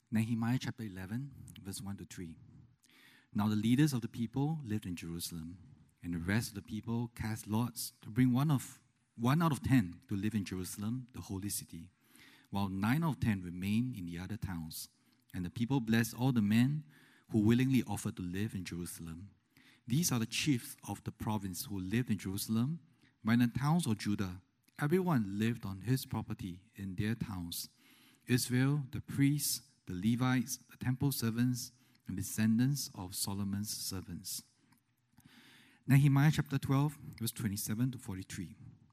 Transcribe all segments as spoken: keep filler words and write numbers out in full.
Nehemiah chapter eleven, verse one to three. Now the leaders of the people lived in Jerusalem, and the rest of the people cast lots to bring one of one out of ten to live in Jerusalem, the holy city, while nine out of ten remained in the other towns. And the people blessed all the men who willingly offered to live in Jerusalem. These are the chiefs of the province who lived in Jerusalem, but in the towns of Judah, everyone lived on his property in their towns. Israel, the priests, the Levites, the temple servants, and descendants of Solomon's servants. Nehemiah chapter twelve, verse twenty-seven to forty-three.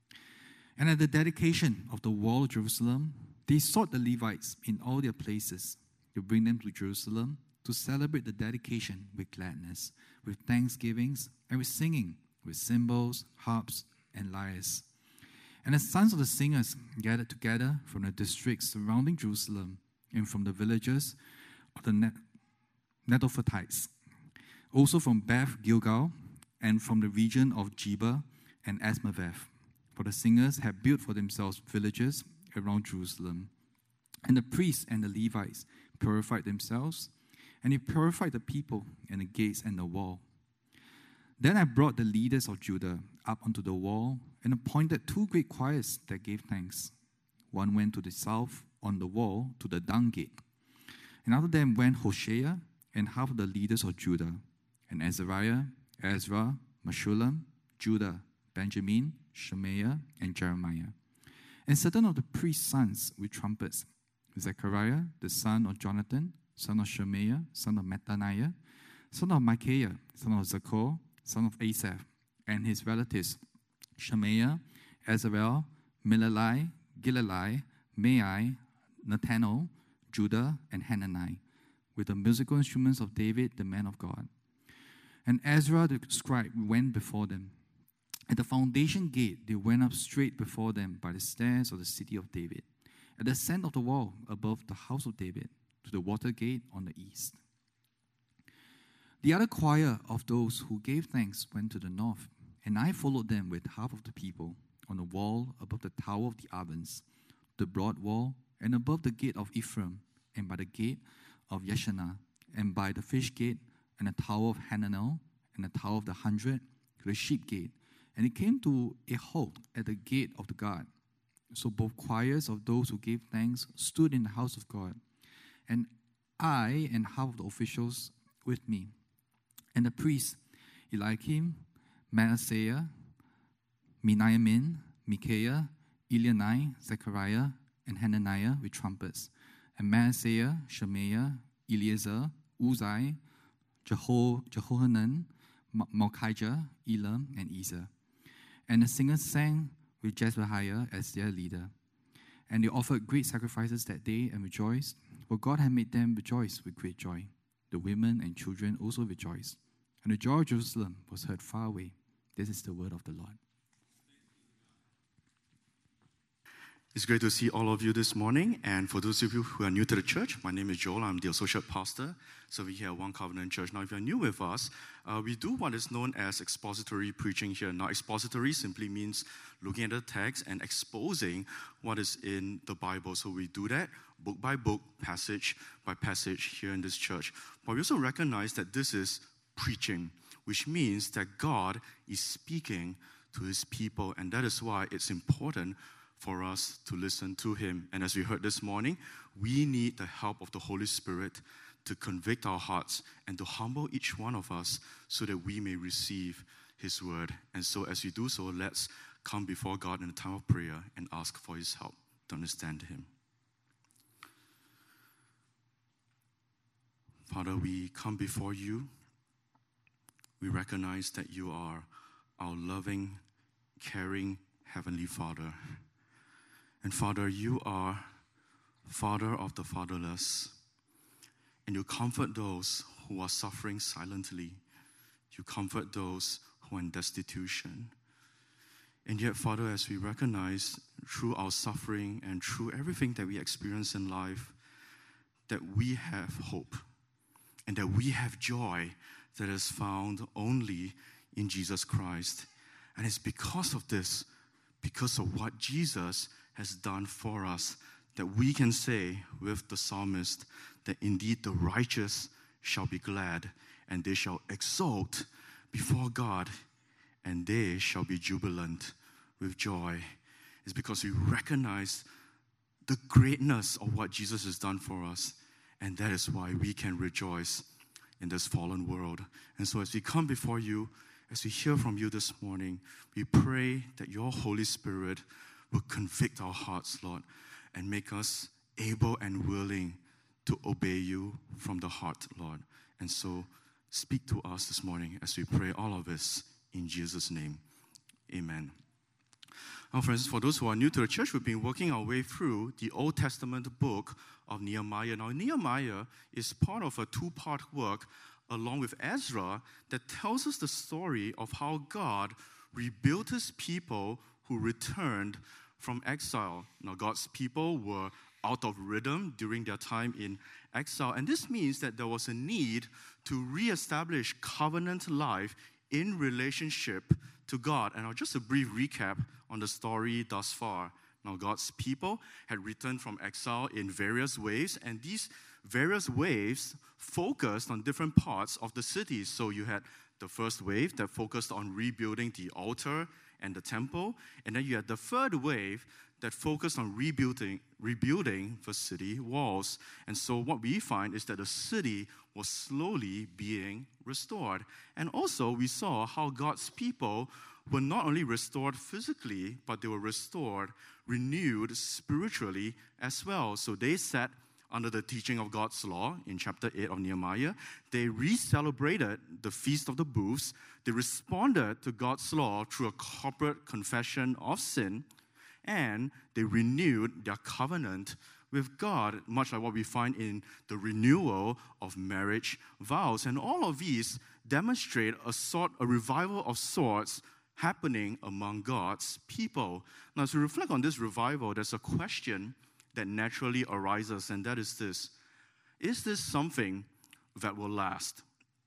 And at the dedication of the wall of Jerusalem, they sought the Levites in all their places to bring them to Jerusalem to celebrate the dedication with gladness, with thanksgivings, and with singing, with cymbals, harps, and lyres. And the sons of the singers gathered together from the districts surrounding Jerusalem and from the villages of the Netophatites, also from Beth Gilgal and from the region of Geba and Asmaveth. For the singers had built for themselves villages around Jerusalem. And the priests and the Levites purified themselves, and they purified the people and the gates and the wall. Then I brought the leaders of Judah up onto the wall and appointed two great choirs that gave thanks. One went to the south on the wall to the dung gate. And after them went Hoshea and half of the leaders of Judah, and Azariah, Ezra, Meshullam, Judah, Benjamin, Shemaiah, and Jeremiah. And certain of the priest's sons with trumpets, Zechariah, the son of Jonathan, son of Shemaiah, son of Mattaniah, son of Micaiah, son of Zachor, son of Asaph, and his relatives, Shemaiah, Azarel, Milalai, Gilalai, Mai, Nathanael, Judah, and Hanani, with the musical instruments of David, the man of God. And Ezra the scribe went before them. At the foundation gate, they went up straight before them by the stairs of the city of David, at the ascent of the wall above the house of David, to the water gate on the east. The other choir of those who gave thanks went to the north, and I followed them with half of the people on the wall above the tower of the ovens, the broad wall, and above the gate of Ephraim, and by the gate of Yeshanah, and by the fish gate, and the tower of Hananel, and the tower of the hundred, to the sheep gate. And it came to a halt at the gate of the guard. So both choirs of those who gave thanks stood in the house of God, and I and half of the officials with me. And the priests, Eliakim, Maaseiah, Miniamin, Micaiah, Elianai, Zechariah, and Hananiah with trumpets, and Maaseiah, Shemaiah, Eleazar, Uzai, Jeho- Jehohanan, Ma- Malchijah, Elam, and Ezer. And the singers sang with Jezrahiah as their leader. And they offered great sacrifices that day and rejoiced, for God had made them rejoice with great joy. The women and children also rejoiced. And the joy of Jerusalem was heard far away. This is the word of the Lord. It's great to see all of you this morning. And for those of you who are new to the church, my name is Joel. I'm the associate pastor. So we're here at One Covenant Church. Now, if you're new with us, uh, we do what is known as expository preaching here. Now, expository simply means looking at the text and exposing what is in the Bible. So we do that book by book, passage by passage here in this church. But we also recognize that this is preaching, which means that God is speaking to his people. And that is why it's important for us to listen to him. And as we heard this morning, we need the help of the Holy Spirit to convict our hearts and to humble each one of us so that we may receive his word. And so as we do so, let's come before God in a time of prayer and ask for his help to understand him. Father, we come before you. We recognize that you are our loving, caring Heavenly Father. And Father, you are Father of the fatherless. And you comfort those who are suffering silently. You comfort those who are in destitution. And yet, Father, as we recognize through our suffering and through everything that we experience in life, that we have hope and that we have joy that is found only in Jesus Christ. And it's because of this, because of what Jesus has done for us, that we can say with the psalmist that indeed the righteous shall be glad, and they shall exult before God, and they shall be jubilant with joy. It's because we recognize the greatness of what Jesus has done for us, and that is why we can rejoice in this fallen world. And so as we come before you, as we hear from you this morning, we pray that your Holy Spirit will convict our hearts, Lord, and make us able and willing to obey you from the heart, Lord. And so speak to us this morning as we pray all of this in Jesus' name. Amen. Now, friends, for those who are new to the church, we've been working our way through the Old Testament book of Nehemiah. Now, Nehemiah is part of a two-part work along with Ezra that tells us the story of how God rebuilt his people who returned from exile. Now, God's people were out of rhythm during their time in exile, and this means that there was a need to reestablish covenant life in relationship to God. And I'll just a brief recap on the story thus far. Now, God's people had returned from exile in various waves, and these various waves focused on different parts of the city. So you had the first wave that focused on rebuilding the altar and the temple, and then you had the third wave that focused on rebuilding, rebuilding the city walls. And so what we find is that the city was slowly being restored. And also we saw how God's people were not only restored physically, but they were restored, renewed spiritually as well. So they sat under the teaching of God's law in chapter eight of Nehemiah. They re-celebrated the Feast of the Booths. They responded to God's law through a corporate confession of sin, and they renewed their covenant with God, much like what we find in the renewal of marriage vows. And all of these demonstrate a sort, a revival of sorts happening among God's people. Now, as we reflect on this revival, there's a question that naturally arises, and that is this: is this something that will last?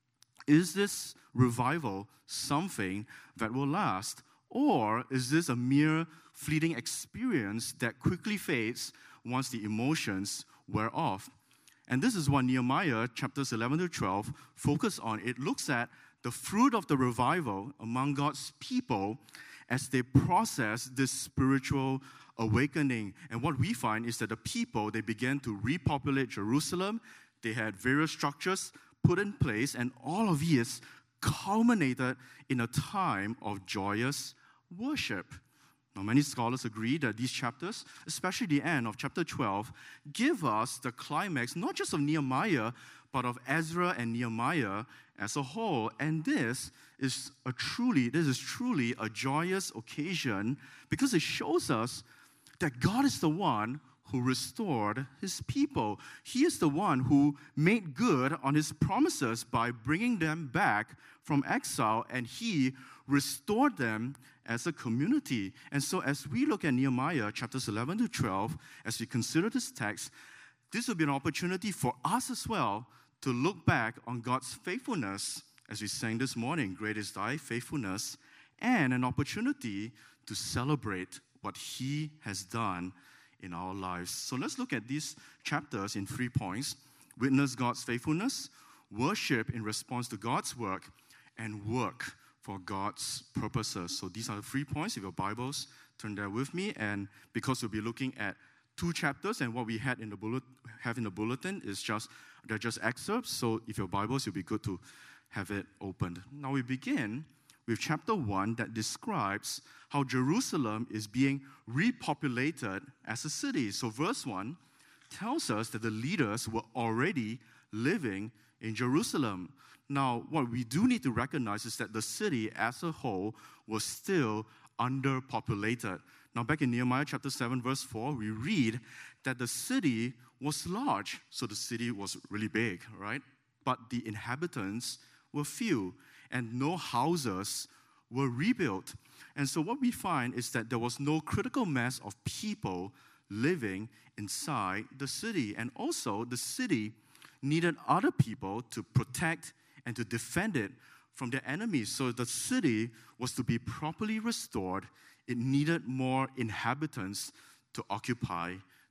Is this revival something that will last? Or is this a mere fleeting experience that quickly fades once the emotions wear off? And this is what Nehemiah chapters eleven to twelve focus on. It looks at the fruit of the revival among God's people as they process this spiritual awakening. And what we find is that the people, they began to repopulate Jerusalem. They had various structures put in place, and all of these culminated in a time of joyous worship. Now, many scholars agree that these chapters, especially the end of chapter twelve, give us the climax, not just of Nehemiah, but of Ezra and Nehemiah as a whole. And this is a truly, this is truly a joyous occasion because it shows us that God is the one who restored his people. He is the one who made good on his promises by bringing them back from exile, and he restored them as a community. And so as we look at Nehemiah chapters eleven to twelve, as we consider this text, this will be an opportunity for us as well to look back on God's faithfulness, as we sang this morning, great is thy faithfulness, and an opportunity to celebrate what he has done in our lives. So let's look at these chapters in three points: witness God's faithfulness, worship in response to God's work, and work for God's purposes. So these are the three points. If your Bibles, turn there with me. And because we'll be looking at two chapters, and what we had in the bullet, have in the bulletin is just, they're just excerpts. So if your Bibles, it'll be good to have it opened. Now we begin with chapter one that describes how Jerusalem is being repopulated as a city. So verse one tells us that the leaders were already living in Jerusalem. Now, what we do need to recognize is that the city as a whole was still underpopulated. Now, back in Nehemiah chapter seven, verse four, we read that the city was large. So the city was really big, right? But the inhabitants were few, and no houses were rebuilt. And so what we find is that there was no critical mass of people living inside the city. And also, the city needed other people to protect and to defend it from their enemies. So the city was to be properly restored. It needed more inhabitants to occupy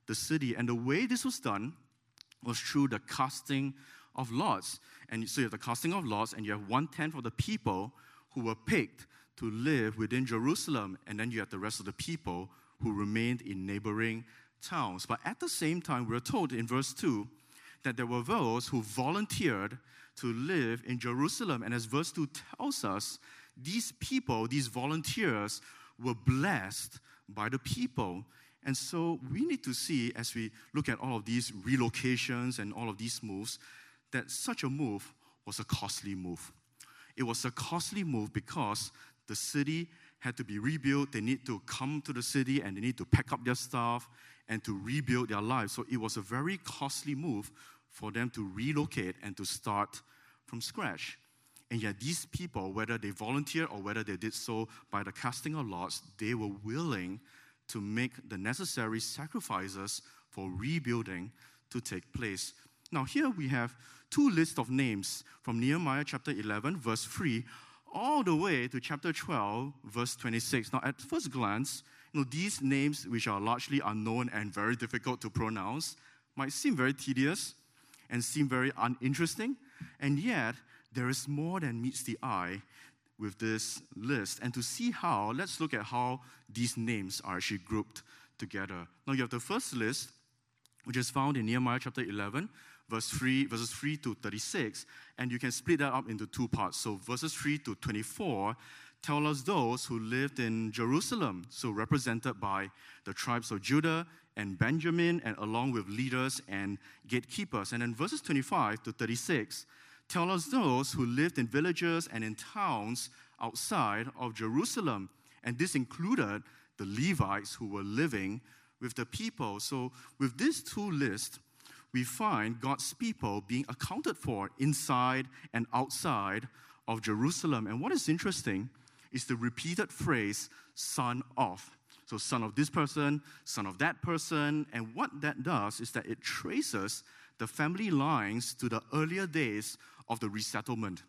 the city. And the way this was done was through the casting of lots. And so you have the casting of lots, and you have one-tenth of the people who were picked to live within Jerusalem. And then you have the rest of the people who remained in neighboring towns. But at the same time, we're told in verse two that there were those who volunteered to live in Jerusalem. And as verse two tells us, these people, these volunteers, were blessed by the people. And so we need to see, as we look at all of these relocations and all of these moves, that such a move was a costly move. It was a costly move because the city had to be rebuilt. They need to come to the city and they need to pack up their stuff and to rebuild their lives. So it was a very costly move for them to relocate and to start from scratch. And yet these people, whether they volunteered or whether they did so by the casting of lots, they were willing to make the necessary sacrifices for rebuilding to take place. Now here we have two lists of names from Nehemiah chapter eleven, verse three, all the way to chapter twelve, verse twenty-six. Now at first glance, you know, these names, which are largely unknown and very difficult to pronounce, might seem very tedious and seem very uninteresting, and yet there is more than meets the eye with this list. And to see how, let's look at how these names are actually grouped together. Now you have the first list, which is found in Nehemiah chapter eleven, verse three, verses three to thirty-six, and you can split that up into two parts. So verses three to twenty-four tell us those who lived in Jerusalem, so represented by the tribes of Judah and Benjamin, and along with leaders and gatekeepers. And then verses twenty-five to thirty-six tell us those who lived in villages and in towns outside of Jerusalem. And this included the Levites who were living with the people. So with these two lists, we find God's people being accounted for inside and outside of Jerusalem. And what is interesting is the repeated phrase, son of. So son of this person, son of that person. And what that does is that it traces the family lines to the earlier days of the resettlement.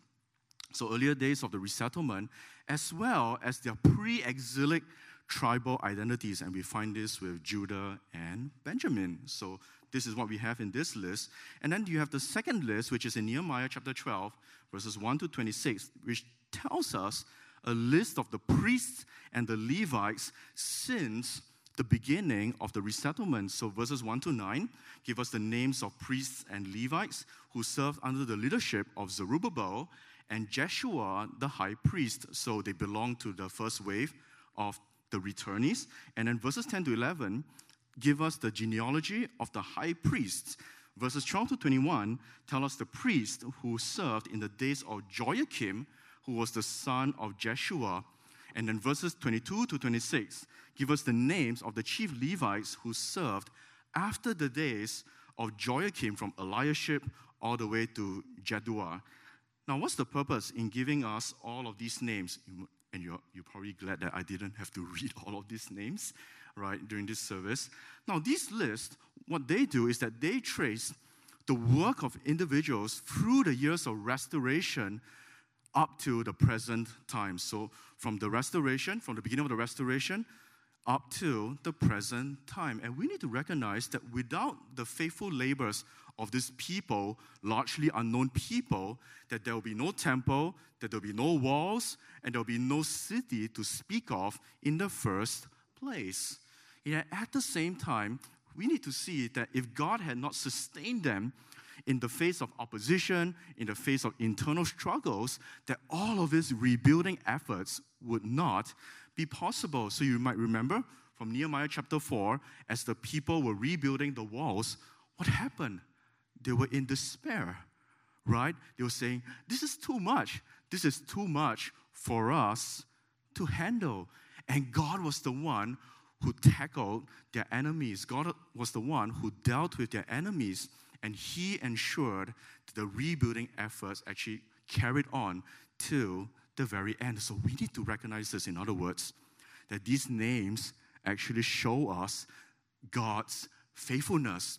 So earlier days of the resettlement, as well as their pre-exilic tribal identities. And we find this with Judah and Benjamin. So this is what we have in this list. And then you have the second list, which is in Nehemiah chapter twelve, verses one to twenty-six, which tells us a list of the priests and the Levites since the beginning of the resettlement. So verses one to nine give us the names of priests and Levites who served under the leadership of Zerubbabel and Jeshua, the high priest. So they belong to the first wave of the returnees. And then verses ten to eleven give us the genealogy of the high priests. Verses twelve to twenty-one tell us the priest who served in the days of Joachim, who was the son of Jeshua. And then verses twenty-two to twenty-six give us the names of the chief Levites who served after the days of Joachim, from Eliashib all the way to Jaddua. Now, what's the purpose in giving us all of these names? And you're, you're probably glad that I didn't have to read all of these names, right, during this service. Now, these lists, what they do is that they trace the work of individuals through the years of restoration up to the present time. So from the restoration, from the beginning of the restoration, up to the present time. And we need to recognize that without the faithful labors of these people, largely unknown people, that there will be no temple, that there will be no walls, and there will be no city to speak of in the first place. Yet at the same time, we need to see that if God had not sustained them in the face of opposition, in the face of internal struggles, that all of these rebuilding efforts would not be possible. So you might remember from Nehemiah chapter four, as the people were rebuilding the walls, what happened? They were in despair, right? They were saying, this is too much. This is too much for us to handle. And God was the one who tackled their enemies. God was the one who dealt with their enemies, and He ensured that the rebuilding efforts actually carried on till the very end. So we need to recognize this, in other words, that these names actually show us God's faithfulness.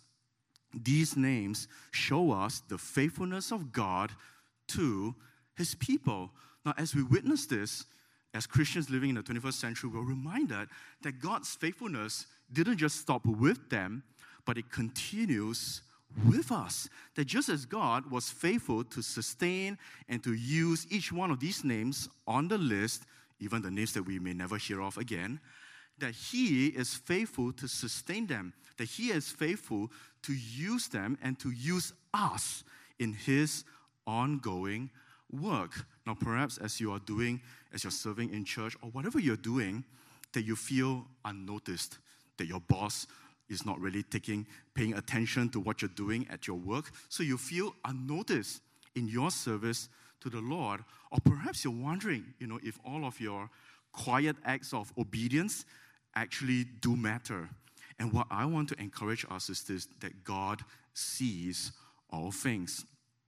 These names show us the faithfulness of God to His people. Now, as we witness this, as Christians living in the twenty-first century, we're reminded that God's faithfulness didn't just stop with them, but it continues with us. That just as God was faithful to sustain and to use each one of these names on the list, even the names that we may never hear of again, that He is faithful to sustain them, that He is faithful to use them and to use us in His ongoing work. Now, perhaps as you are doing, as you're serving in church, or whatever you're doing, that you feel unnoticed, that your boss is not really taking, paying attention to what you're doing at your work, so you feel unnoticed in your service to the Lord. Or perhaps you're wondering, you know, if all of your quiet acts of obedience actually do matter. And what I want to encourage us is this, that God sees all things.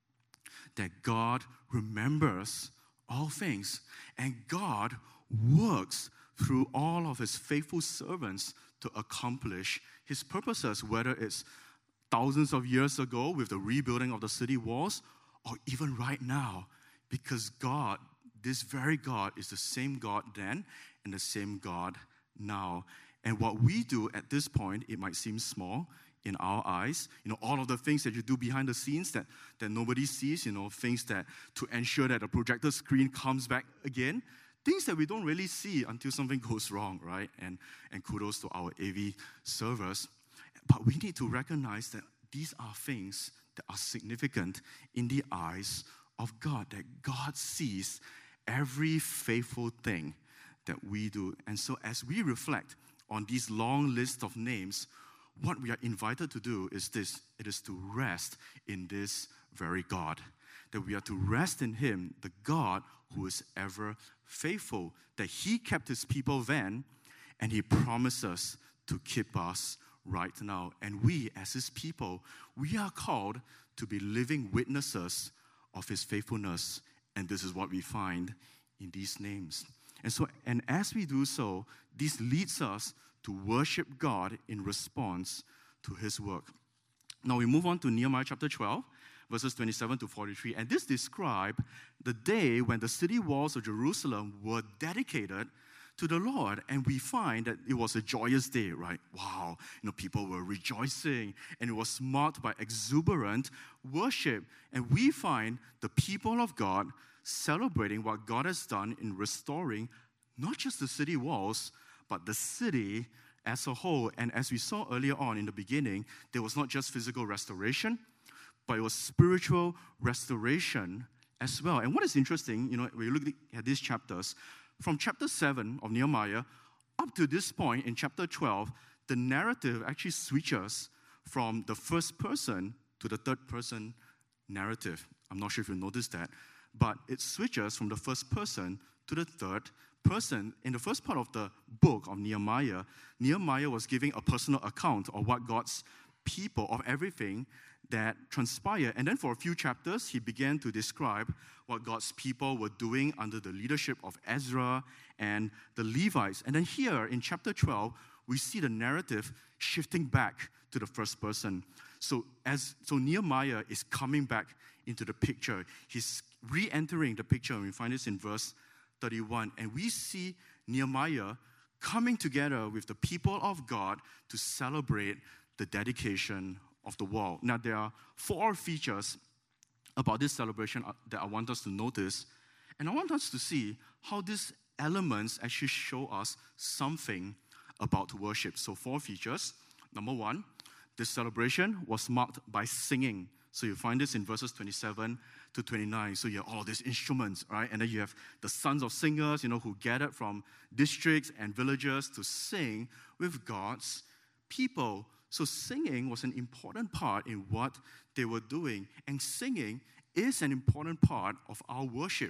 That God remembers all things. And God works through all of His faithful servants to accomplish His purposes, whether it's thousands of years ago with the rebuilding of the city walls, or even right now, because God, this very God, is the same God then and the same God now. And what we do at this point, it might seem small in our eyes. You know, all of the things that you do behind the scenes that, that nobody sees, you know, things that to ensure that the projector screen comes back again, things that we don't really see until something goes wrong, right? And, and kudos to our A V servers. But we need to recognize that these are things that are significant in the eyes of God, that God sees every faithful thing that we do. And so as we reflect on these long lists of names, what we are invited to do is this. It is to rest in this very God. That we are to rest in Him, the God who is ever faithful. That He kept His people then, and He promises to keep us right now. And we, as His people, we are called to be living witnesses of His faithfulness. And this is what we find in these names. And so, and as we do so, this leads us to worship God in response to His work. Now we move on to Nehemiah chapter twelve, verses twenty-seven to forty-three. And this describes the day when the city walls of Jerusalem were dedicated to the Lord. And we find that it was a joyous day, right? Wow, you know, people were rejoicing, and it was marked by exuberant worship. And we find the people of God celebrating what God has done in restoring not just the city walls, but the city as a whole. And as we saw earlier on in the beginning, there was not just physical restoration, but it was spiritual restoration as well. And what is interesting, you know, when you look at these chapters, from chapter seven of Nehemiah up to this point in chapter twelve, the narrative actually switches from the first person to the third person narrative. I'm not sure if you noticed that, but it switches from the first person to the third person. In the first part of the book of Nehemiah, Nehemiah was giving a personal account of what God's people, of everything that transpired. And then for a few chapters, he began to describe what God's people were doing under the leadership of Ezra and the Levites. And then here in chapter twelve, we see the narrative shifting back to the first person. So as so Nehemiah is coming back into the picture. He's re-entering the picture, and we find this in verse thirty-one. And we see Nehemiah coming together with the people of God to celebrate the dedication of the wall. Now, there are four features about this celebration that I want us to notice. And I want us to see how these elements actually show us something about worship. So four features. Number one, this celebration was marked by singing. So you find this in verses twenty-seven to twenty-nine. So you have all these instruments, right? And then you have the sons of singers, you know, who gathered from districts and villages to sing with God's people. So singing was an important part in what they were doing. And singing is an important part of our worship.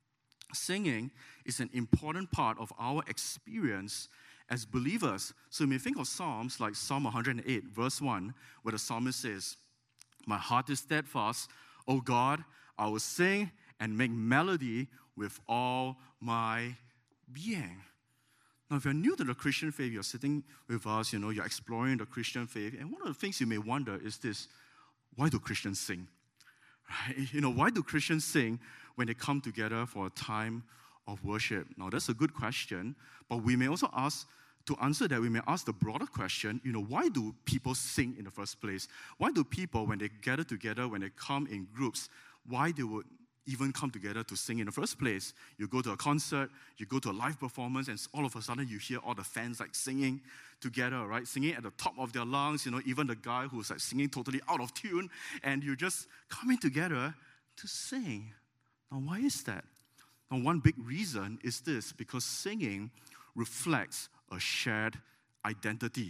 Singing is an important part of our experience as believers. So you may think of Psalms like Psalm one hundred eight, verse one, where the psalmist says, "My heart is steadfast, O God, I will sing and make melody with all my being." Now, if you're new to the Christian faith, you're sitting with us, you know, you're exploring the Christian faith, and one of the things you may wonder is this: why do Christians sing? Right? You know, why do Christians sing when they come together for a time of worship? Now, that's a good question, but we may also ask to answer that, we may ask the broader question, you know, why do people sing in the first place? Why do people, when they gather together, when they come in groups, why they would even come together to sing in the first place? You go to a concert, you go to a live performance, and all of a sudden you hear all the fans like singing together, right? Singing at the top of their lungs, you know, even the guy who's like singing totally out of tune, and you're just coming together to sing. Now, why is that? Now, one big reason is this, because singing reflects a shared identity.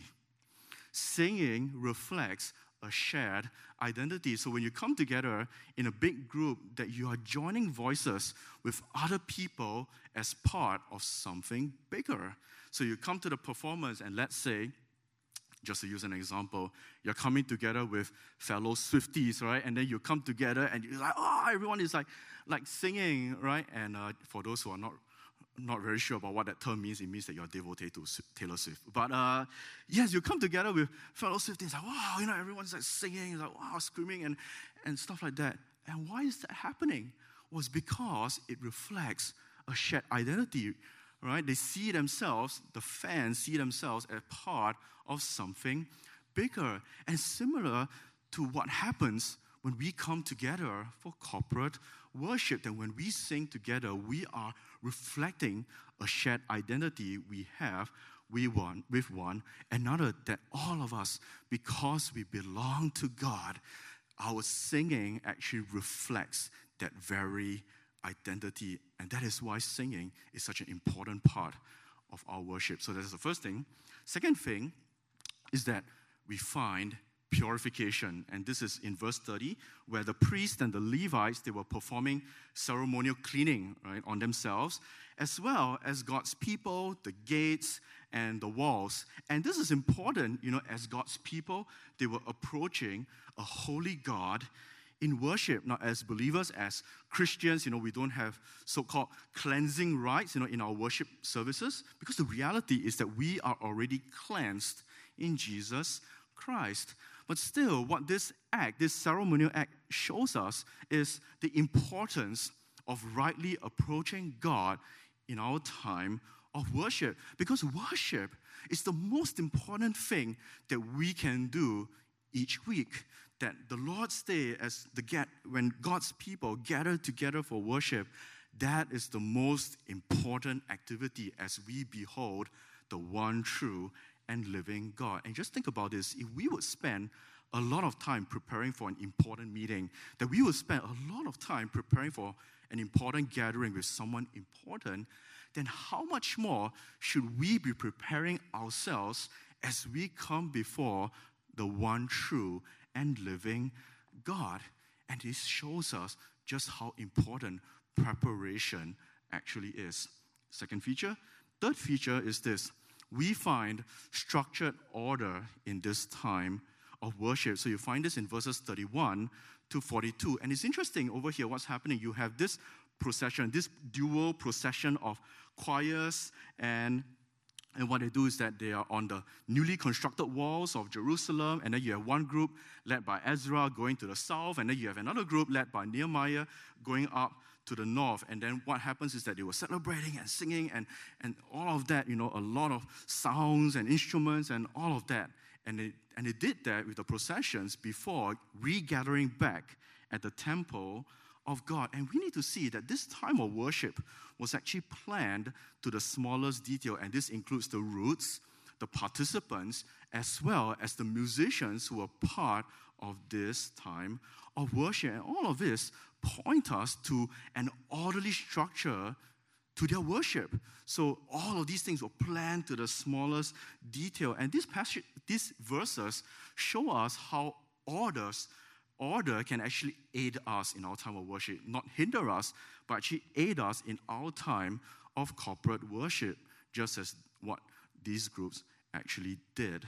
Singing reflects a shared identity. So when you come together in a big group, that you are joining voices with other people as part of something bigger. So you come to the performance, and let's say, just to use an example, you're coming together with fellow Swifties, right? And then you come together and you're like, oh, everyone is like, like singing, right? And uh, for those who are not not very sure about what that term means, it means that you're devoted to Taylor Swift. But uh, yes, you come together with fellow Swifties, like, wow, you know, everyone's like singing, like, wow, screaming, and, and stuff like that. And why is that happening? Well, it's because it reflects a shared identity, right? They see themselves, the fans see themselves as part of something bigger. And similar to what happens when we come together for corporate worship, that when we sing together, we are reflecting a shared identity we have we one, with one another, that all of us, because we belong to God, our singing actually reflects that very identity. And that is why singing is such an important part of our worship. So that's the first thing. Second thing is that we find purification. And this is in verse thirty, where the priests and the Levites, they were performing ceremonial cleaning, right, on themselves, as well as God's people, the gates, and the walls. And this is important, you know, as God's people, they were approaching a holy God in worship. Now, as believers, as Christians, you know, we don't have so-called cleansing rites, you know, in our worship services, because the reality is that we are already cleansed in Jesus Christ. But still, what this act, this ceremonial act shows us is the importance of rightly approaching God in our time of worship. Because worship is the most important thing that we can do each week. That the Lord's Day, as the get when God's people gather together for worship, that is the most important activity as we behold the one true and living God. And just think about this. If we would spend a lot of time preparing for an important meeting, that we would spend a lot of time preparing for an important gathering with someone important, then how much more should we be preparing ourselves as we come before the one true and living God? And this shows us just how important preparation actually is. Second feature. Third feature is this. We find structured order in this time of worship. So you find this in verses thirty-one to forty-two. And it's interesting over here what's happening. You have this procession, this dual procession of choirs, and And what they do is that they are on the newly constructed walls of Jerusalem, and then you have one group led by Ezra going to the south, and then you have another group led by Nehemiah going up to the north. And then what happens is that they were celebrating and singing and, and all of that, you know, a lot of sounds and instruments and all of that. And they, and they did that with the processions before regathering back at the temple of God. And we need to see that this time of worship was actually planned to the smallest detail, and this includes the routes, the participants, as well as the musicians who were part of this time of worship. And all of this point us to an orderly structure to their worship. So all of these things were planned to the smallest detail. And this passage, these verses show us how orders Order can actually aid us in our time of worship, not hinder us, but actually aid us in our time of corporate worship, just as what these groups actually did.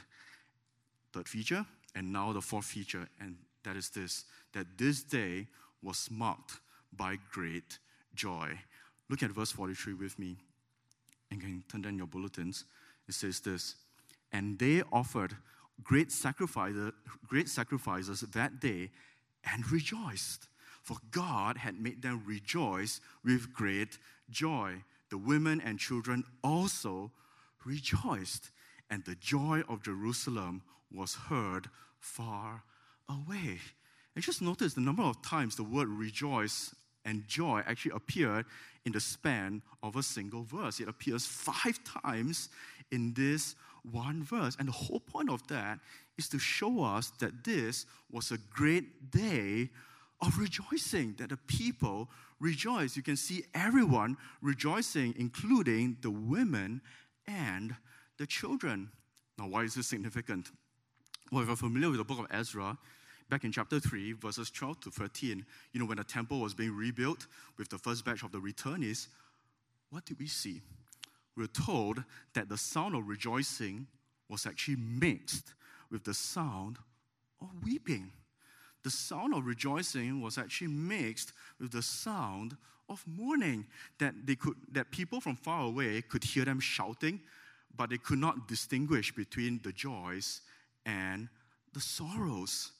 Third feature, and now the fourth feature, and that is this, that this day was marked by great joy. Look at verse forty-three with me, and you can turn down your bulletins. It says this, and they offered Great sacrifices, great sacrifices that day and rejoiced, for God had made them rejoice with great joy. The women and children also rejoiced. and the joy of Jerusalem was heard far away. And just notice the number of times the word rejoice and joy actually appeared in the span of a single verse. It appears five times in this one verse. And the whole point of that is to show us that this was a great day of rejoicing, that the people rejoiced. You can see everyone rejoicing, including the women and the children. Now, why is this significant? Well, if you're familiar with the book of Ezra, back in chapter three, verses twelve to thirteen, you know, when the temple was being rebuilt with the first batch of the returnees, what did we see? We were told that the sound of rejoicing was actually mixed with the sound of weeping. The sound of rejoicing was actually mixed with the sound of mourning, that they could, that people from far away could hear them shouting, but they could not distinguish between the joys and the sorrows.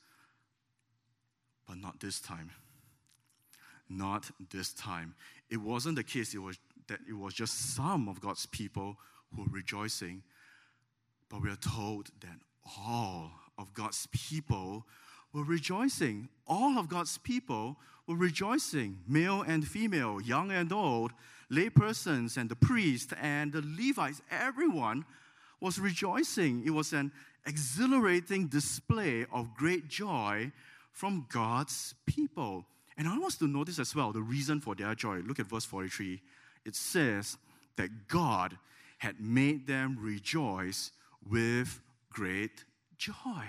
But not this time. Not this time. It wasn't the case it was that it was just some of God's people who were rejoicing, but we are told that all of God's people were rejoicing. All of God's people were rejoicing, male and female, young and old, laypersons and the priest and the Levites. Everyone was rejoicing. It was an exhilarating display of great joy from God's people. And I want us to notice as well the reason for their joy. Look at verse forty-three. It says that God had made them rejoice with great joy.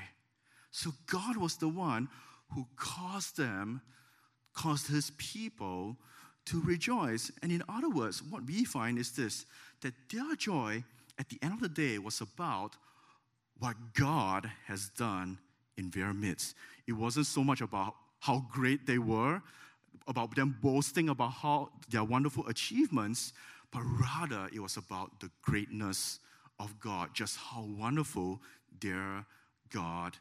So God was the one who caused them, caused his people to rejoice. And in other words, what we find is this, that their joy at the end of the day was about what God has done in their midst. It wasn't so much about how great they were, about them boasting about how their wonderful achievements, but rather it was about the greatness of God, just how wonderful their God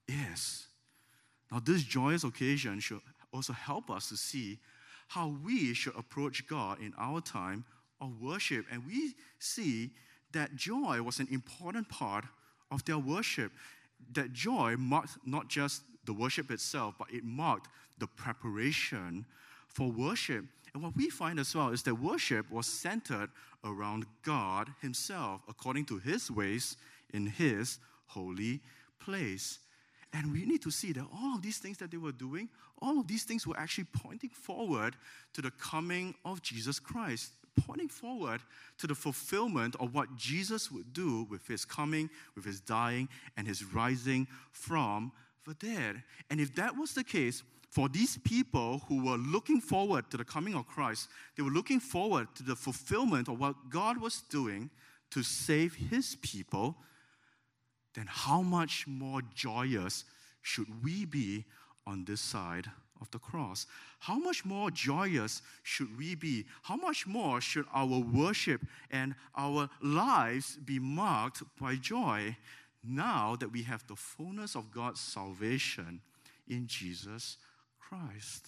is. Now, this joyous occasion should also help us to see how we should approach God in our time of worship. And we see that joy was an important part of their worship. That joy marked not just the worship itself, but it marked the preparation for worship. And what we find as well is that worship was centered around God himself, according to his ways in his holy place. And we need to see that all of these things that they were doing, all of these things were actually pointing forward to the coming of Jesus Christ, pointing forward to the fulfillment of what Jesus would do with his coming, with his dying, and his rising from the dead. And if that was the case, for these people who were looking forward to the coming of Christ, they were looking forward to the fulfillment of what God was doing to save his people, then how much more joyous should we be on this side of the cross? How much more joyous should we be? How much more should our worship and our lives be marked by joy now that we have the fullness of God's salvation in Jesus Christ?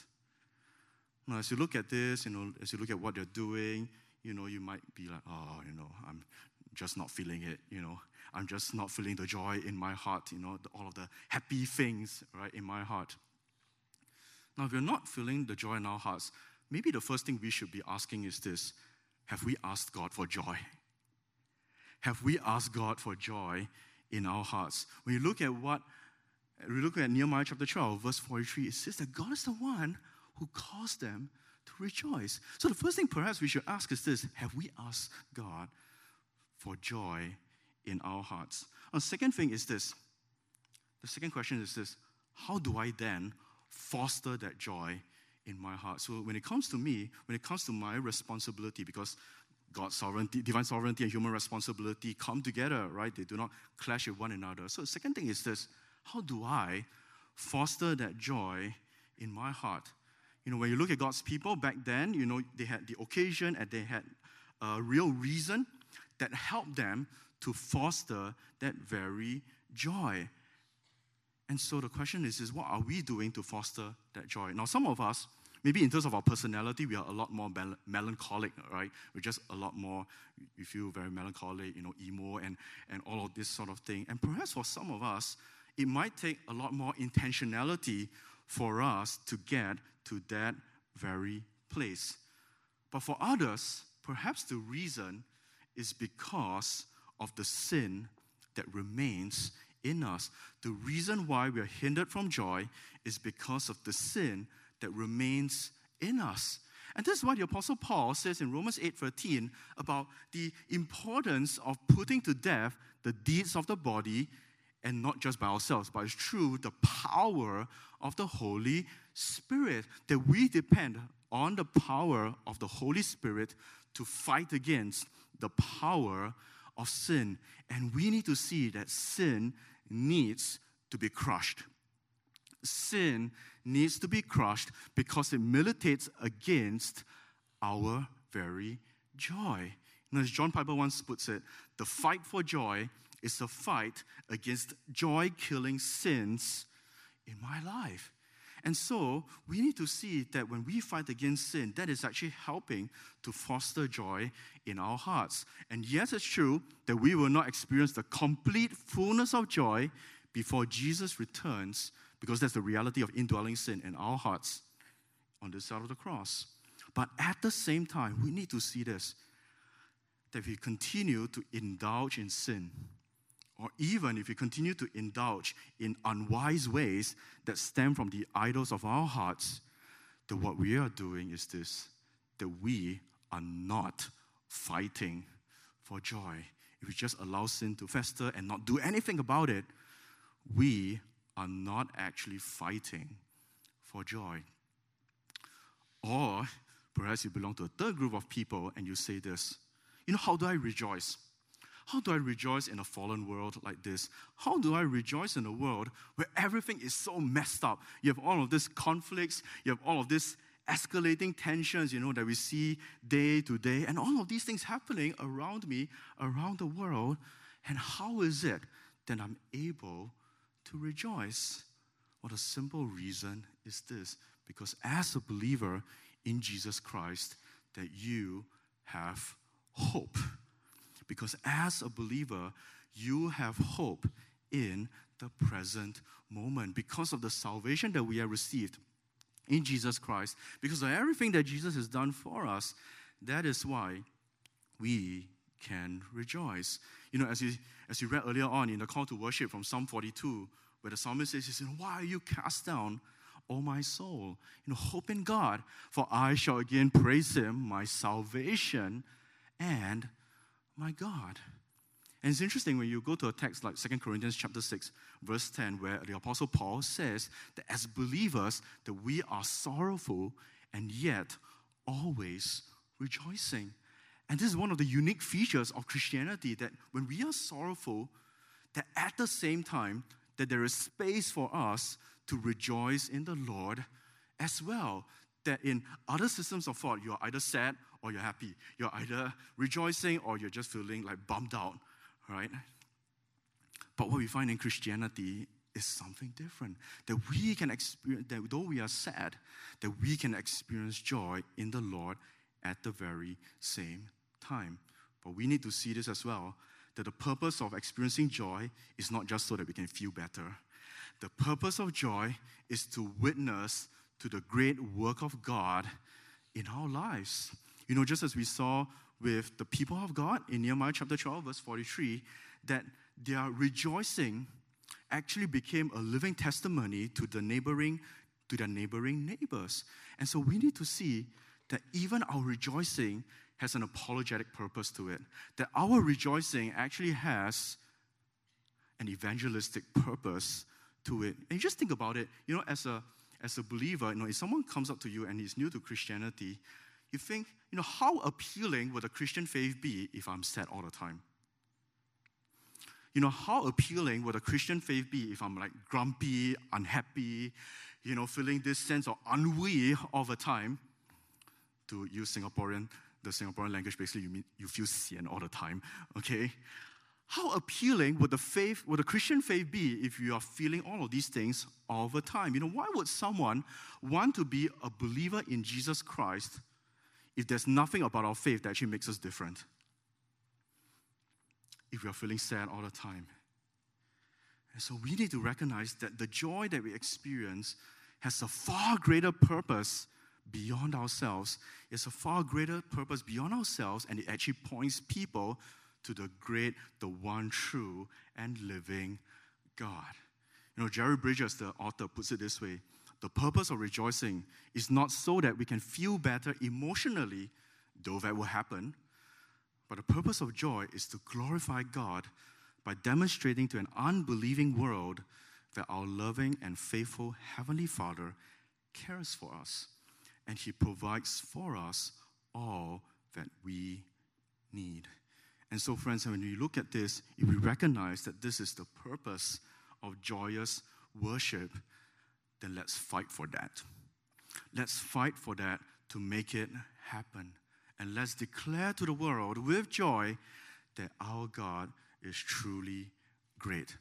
Now, as you look at this, you know, as you look at what they're doing, you know, you might be like, oh, you know, I'm just not feeling it, you know. I'm just not feeling the joy in my heart, you know, the, all of the happy things, right, in my heart. Now, if you're not feeling the joy in our hearts, maybe the first thing we should be asking is this: have we asked God for joy? Have we asked God for joy in our hearts? When you look at what, we look at Nehemiah chapter twelve, verse forty-three, it says that God is the one who caused them to rejoice. So the first thing perhaps we should ask is this: have we asked God for joy in our hearts? And the second thing is this. The second question is this: how do I then foster that joy in my heart? So when it comes to me, when it comes to my responsibility, because God's sovereignty, divine sovereignty and human responsibility come together, right? They do not clash with one another. So the second thing is this: how do I foster that joy in my heart? You know, when you look at God's people back then, you know, they had the occasion and they had a real reason that helped them to foster that very joy. And so the question is, is what are we doing to foster that joy? Now, some of us, maybe in terms of our personality, we are a lot more mel- melancholic, right? We're just a lot more, we feel very melancholic, you know, emo and, and all of this sort of thing. And perhaps for some of us, it might take a lot more intentionality for us to get to that very place. But for others, perhaps the reason is because of the sin that remains in us. The reason why we are hindered from joy is because of the sin that remains in us. And this is what the Apostle Paul says in Romans eight thirteen about the importance of putting to death the deeds of the body, and not just by ourselves, but it's through the power of the Holy Spirit, that we depend on the power of the Holy Spirit to fight against the power of sin. And we need to see that sin needs to be crushed. Sin needs to be crushed because it militates against our very joy. And as John Piper once puts it, the fight for joy is a fight against joy-killing sins in my life. And so we need to see that when we fight against sin, that is actually helping to foster joy in our hearts. And yes, it's true that we will not experience the complete fullness of joy before Jesus returns, because that's the reality of indwelling sin in our hearts on this side of the cross. But at the same time, we need to see this, that if we continue to indulge in sin, or even if we continue to indulge in unwise ways that stem from the idols of our hearts, that what we are doing is this, that we are not fighting for joy. If we just allow sin to fester and not do anything about it, we are not actually fighting for joy. Or perhaps you belong to a third group of people and you say this, you know, how do I rejoice? How do I rejoice in a fallen world like this? How do I rejoice in a world where everything is so messed up? You have all of these conflicts, you have all of these escalating tensions, you know, that we see day to day, and all of these things happening around me, around the world. And how is it that I'm able to rejoice? Well, the simple reason is this, because as a believer in Jesus Christ, that you have hope. Because as a believer, you have hope in the present moment because of the salvation that we have received in Jesus Christ, because of everything that Jesus has done for us. That is why we can rejoice. You know, as you, as you read earlier on in the call to worship from Psalm forty-two, where the psalmist says, he says, why are you cast down, O my soul? You know, hope in God, for I shall again praise him, my salvation and my God. And it's interesting when you go to a text like Second Corinthians chapter six, verse ten, where the Apostle Paul says that as believers, that we are sorrowful and yet always rejoicing. And this is one of the unique features of Christianity, that when we are sorrowful, that at the same time, that there is space for us to rejoice in the Lord as well. That in other systems of thought, you're either sad or you're happy. You're either rejoicing or you're just feeling like bummed out, right? But what we find in Christianity is something different. That we can experience, that though we are sad, that we can experience joy in the Lord at the very same time. But we need to see this as well, that the purpose of experiencing joy is not just so that we can feel better. The purpose of joy is to witness to the great work of God in our lives. You know, just as we saw with the people of God in Nehemiah chapter twelve, verse forty-three, that their rejoicing actually became a living testimony to the neighboring, to their neighboring neighbors. And so we need to see that even our rejoicing has an apologetic purpose to it. That our rejoicing actually has an evangelistic purpose to it. And just think about it, you know, as a As a believer, you know, if someone comes up to you and is new to Christianity, you think, you know, how appealing would the Christian faith be if I'm sad all the time? You know, how appealing would the Christian faith be if I'm like grumpy, unhappy, you know, feeling this sense of ennui all the time? To use Singaporean, the Singaporean language, basically you mean you feel sian all the time, okay? how appealing would the faith, would the Christian faith be if you are feeling all of these things all the time? You know, why would someone want to be a believer in Jesus Christ if there's nothing about our faith that actually makes us different? If we are feeling sad all the time. And so we need to recognize that the joy that we experience has a far greater purpose beyond ourselves. It's a far greater purpose beyond ourselves, and it actually points people to the great, the one true and living God. You know, Jerry Bridges, the author, puts it this way: the purpose of rejoicing is not so that we can feel better emotionally, though that will happen, but the purpose of joy is to glorify God by demonstrating to an unbelieving world that our loving and faithful Heavenly Father cares for us, and He provides for us all that we need. And so, friends, when we look at this, if we recognize that this is the purpose of joyous worship, then let's fight for that. Let's fight for that to make it happen. And let's declare to the world with joy that our God is truly great.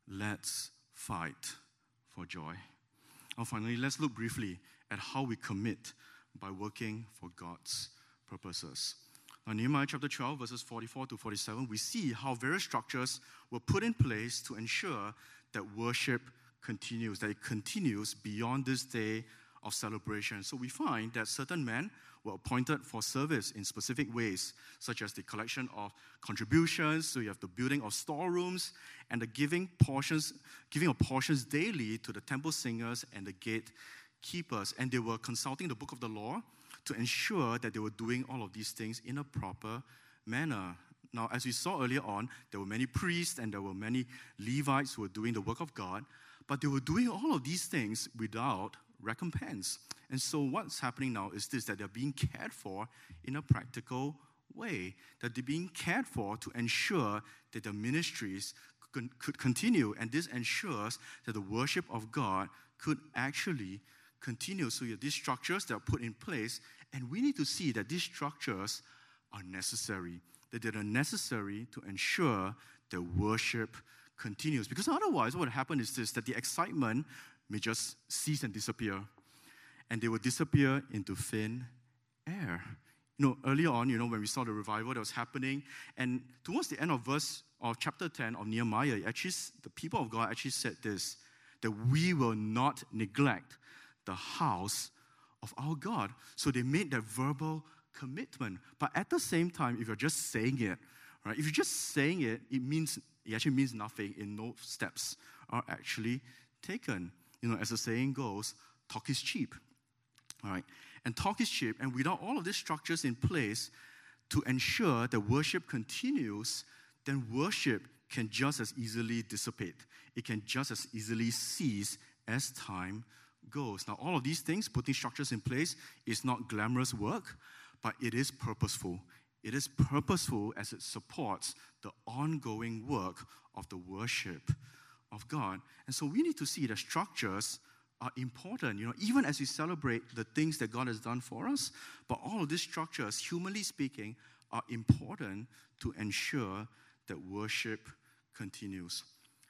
Let's fight for joy. And finally, let's look briefly at how we commit by working for God's purposes. Now, Nehemiah chapter twelve, verses forty-four to forty-seven, we see how various structures were put in place to ensure that worship continues, that it continues beyond this day of celebration. So we find that certain men were appointed for service in specific ways, such as the collection of contributions, so you have the building of storerooms, and the giving portions, giving of portions daily to the temple singers and the gatekeepers. And they were consulting the book of the law to ensure that they were doing all of these things in a proper manner. Now, as we saw earlier on, there were many priests and there were many Levites who were doing the work of God, but they were doing all of these things without recompense. And so what's happening now is this, that they're being cared for in a practical way, that they're being cared for to ensure that the ministries could, could continue, and this ensures that the worship of God could actually continue. So you have these structures that are put in place, and we need to see that these structures are necessary, that they are necessary to ensure that worship continues. Because otherwise, what would happen is this, that the excitement may just cease and disappear, and they will disappear into thin air. You know, earlier on, you know, when we saw the revival that was happening, and towards the end of verse of chapter ten of Nehemiah, actually, the people of God actually said this, that we will not neglect the house of our God. So they made that verbal commitment. But at the same time, if you're just saying it, right? If you're just saying it, it means it actually means nothing if no steps are actually taken. You know, as the saying goes, talk is cheap. All right. And talk is cheap. And without all of these structures in place to ensure that worship continues, then worship can just as easily dissipate. It can just as easily cease as time goes. Now, all of these things, putting structures in place, is not glamorous work, but it is purposeful. It is purposeful as it supports the ongoing work of the worship of God. And so we need to see that structures are important, you know, even as we celebrate the things that God has done for us, but all of these structures, humanly speaking, are important to ensure that worship continues.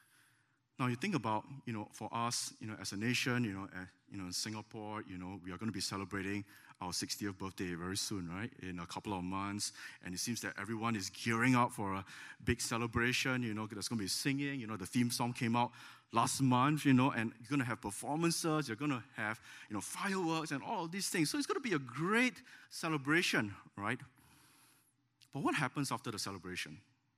Now, you think about, you know, for us, you know, as a nation, you know, uh, you know, in Singapore, you know, we are going to be celebrating our sixtieth birthday very soon, right? In a couple of months, and it seems that everyone is gearing up for a big celebration. You know, there's going to be singing. You know, the theme song came out last month. You know, and you're going to have performances. You're going to have, you know, fireworks and all of these things. So it's going to be a great celebration, right? But what happens after the celebration?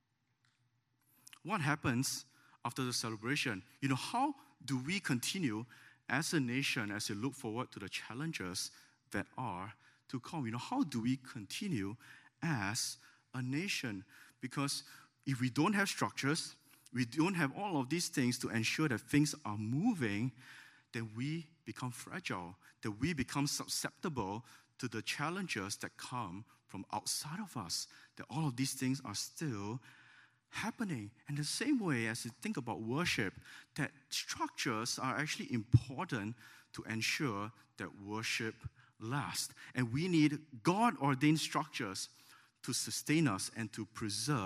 What happens after the celebration? You know, how do we continue as a nation as we look forward to the challenges that are to come? You know, how do we continue as a nation? Because if we don't have structures, we don't have all of these things to ensure that things are moving, then we become fragile, that we become susceptible to the challenges that come from outside of us, that all of these things are still happening. And the same way as you think about worship, that structures are actually important to ensure that worship lasts. And we need God-ordained structures to sustain us and to preserve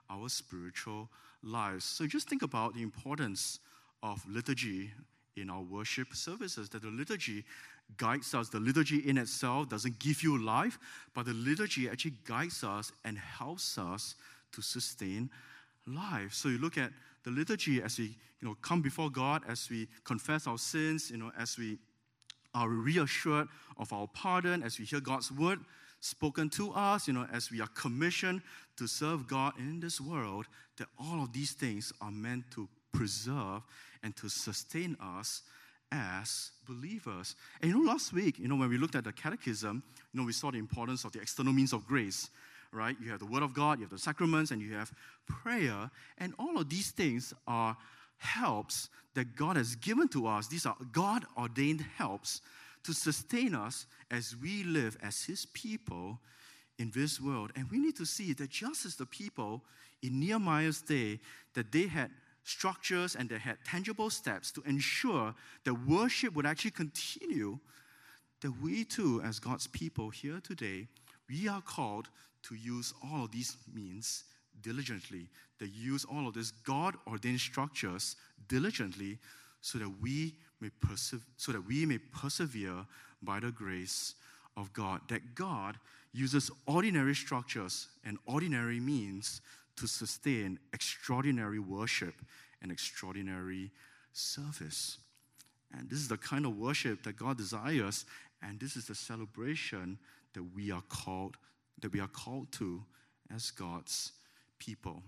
our spiritual lives. So just think about the importance of liturgy in our worship services, that the liturgy guides us. The liturgy in itself doesn't give you life, but the liturgy actually guides us and helps us to sustain life. So you look at the liturgy as we, you know, come before God, as we confess our sins, you know, as we are reassured of our pardon, as we hear God's word spoken to us, you know, as we are commissioned to serve God in this world, that all of these things are meant to preserve and to sustain us as believers. And you know, last week, you know, when we looked at the catechism, you know, we saw the importance of the external means of grace, right? You have the Word of God, you have the sacraments, and you have prayer. And all of these things are helps that God has given to us. These are God-ordained helps to sustain us as we live as His people in this world. And we need to see that just as the people in Nehemiah's day, that they had structures and they had tangible steps to ensure that worship would actually continue, that we too, as God's people here today, we are called to use all of these means diligently, that use all of these God-ordained structures diligently, so that we may perse- so that we may persevere by the grace of God. That God uses ordinary structures and ordinary means to sustain extraordinary worship and extraordinary service. And this is the kind of worship that God desires, and this is the celebration that we are called that we are called to as God's people.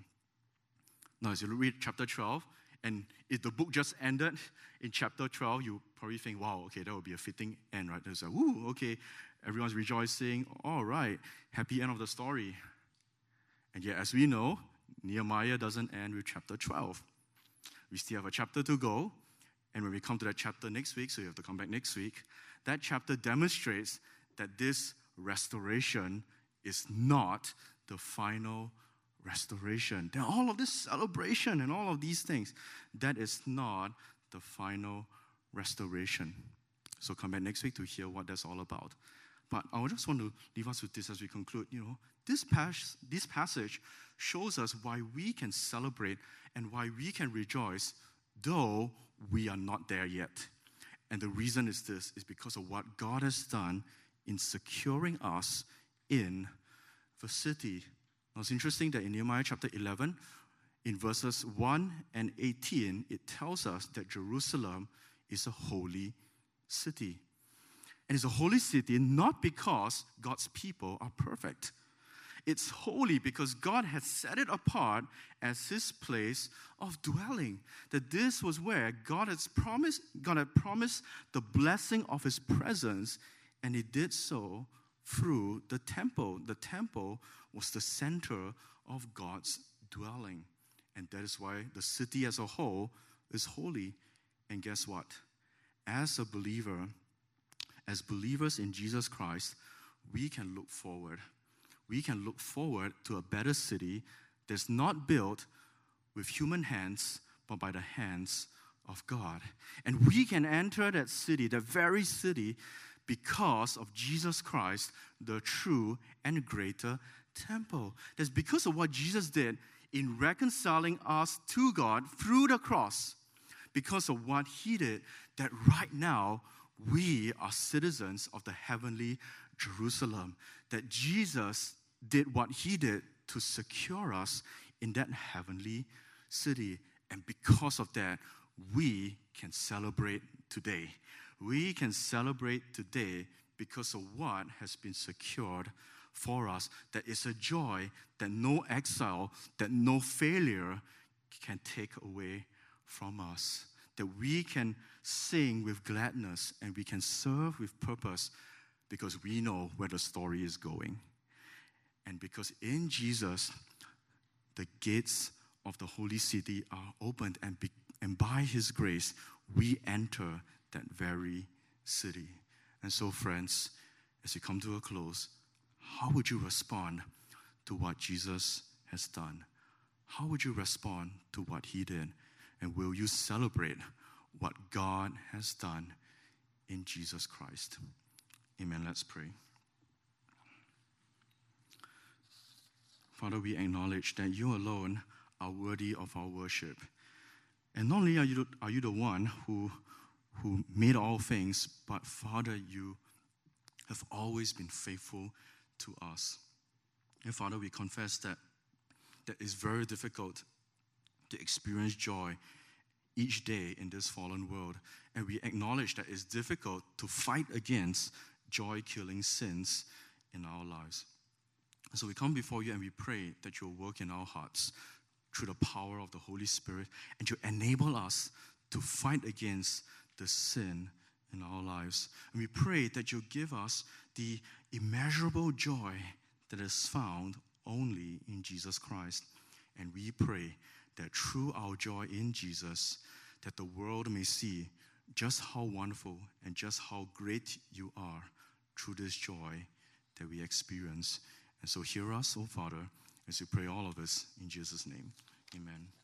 Now, as you read chapter twelve, and if the book just ended in chapter twelve, you probably think, wow, okay, that would be a fitting end, right? There's like, woo, okay, everyone's rejoicing. All right, happy end of the story. And yet, as we know, Nehemiah doesn't end with chapter twelve. We still have a chapter to go. And when we come to that chapter next week, so you have to come back next week, that chapter demonstrates that this restoration is not the final restoration. Then all of this celebration and all of these things, that is not the final restoration. So come back next week to hear what that's all about. But I just want to leave us with this as we conclude. You know, this, pas- this passage shows us why we can celebrate and why we can rejoice, though we are not there yet. And the reason is this, is because of what God has done in securing us in the city. Now it's interesting that in Nehemiah chapter eleven, in verses one and eighteen, it tells us that Jerusalem is a holy city. And it's a holy city not because God's people are perfect. It's holy because God has set it apart as His place of dwelling. That this was where God has promised, God had promised the blessing of His presence, and He did so through the temple. The temple was the center of God's dwelling. And that is why the city as a whole is holy. And guess what? As a believer, as believers in Jesus Christ, we can look forward. We can look forward to a better city that's not built with human hands, but by the hands of God. And we can enter that city, that very city, because of Jesus Christ, the true and greater temple. That's because of what Jesus did in reconciling us to God through the cross. Because of what He did, that right now we are citizens of the heavenly Jerusalem. That Jesus did what He did to secure us in that heavenly city. And because of that, we can celebrate today. We can celebrate today because of what has been secured for us. That is a joy that no exile, that no failure can take away from us. That we can sing with gladness and we can serve with purpose because we know where the story is going. And because in Jesus, the gates of the holy city are opened, and, be, and by His grace, we enter that very city. And so, friends, as we come to a close, how would you respond to what Jesus has done? How would you respond to what He did? And will you celebrate what God has done in Jesus Christ? Amen. Let's pray. Father, we acknowledge that you alone are worthy of our worship. And not only are you, are you the one who, who made all things, but Father, you have always been faithful to us. And Father, we confess that that it's very difficult to experience joy each day in this fallen world. And we acknowledge that it's difficult to fight against joy-killing sins in our lives. So we come before you and we pray that you'll work in our hearts through the power of the Holy Spirit and to enable us to fight against the sin in our lives. And we pray that you'll give us the immeasurable joy that is found only in Jesus Christ. And we pray that through our joy in Jesus, that the world may see just how wonderful and just how great you are through this joy that we experience. And so hear us, O Father, as we pray all of us in Jesus' name. Amen.